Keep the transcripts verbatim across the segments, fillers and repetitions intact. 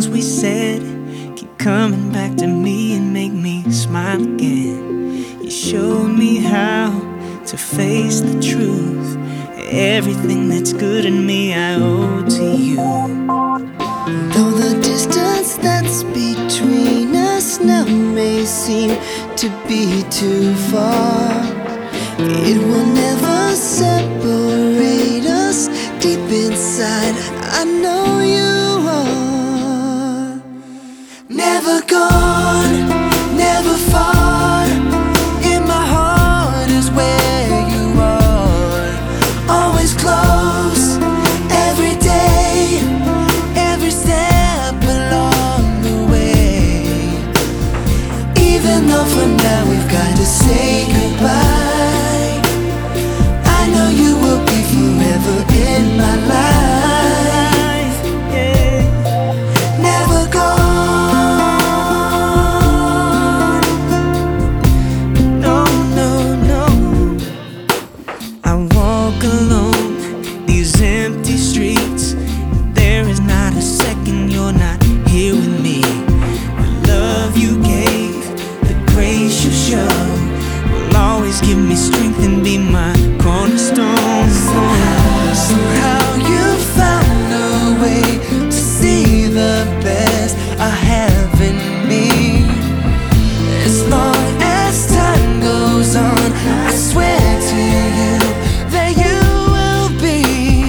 words we said keep coming back to me and make me smile again. You showed me how to face the truth. Everything that's good in me I owe to you. Though the distance that's between us now may seem to be too far, it will never separate us. Deep inside, I know you are. Never gone, never far. In my heart is where you are. Always close, every day, every step along the way. Even though for now we've got to say goodbye, I know you will be forever in my life, yeah. Never gone, no, no, no. I walk alone these empty streets. There is not a second you're not here with me. The love you gave, the grace you showed, will always give me strength and be my cornerstone. Somehow, somehow you found a way to see the best I have in me. As long as time goes on, I swear to you that you will be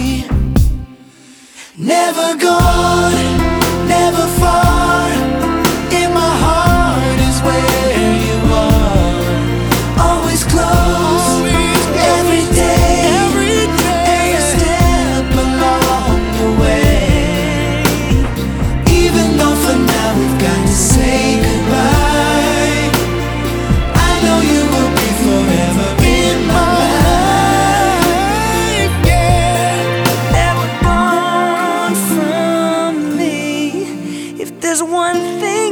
never gone, never far. In my heart is where you are. Always close, every day, every step along the way. Even though for now we've got to say goodbye, I know you will be forever in my life, yeah. Never gone from me. If there's one thing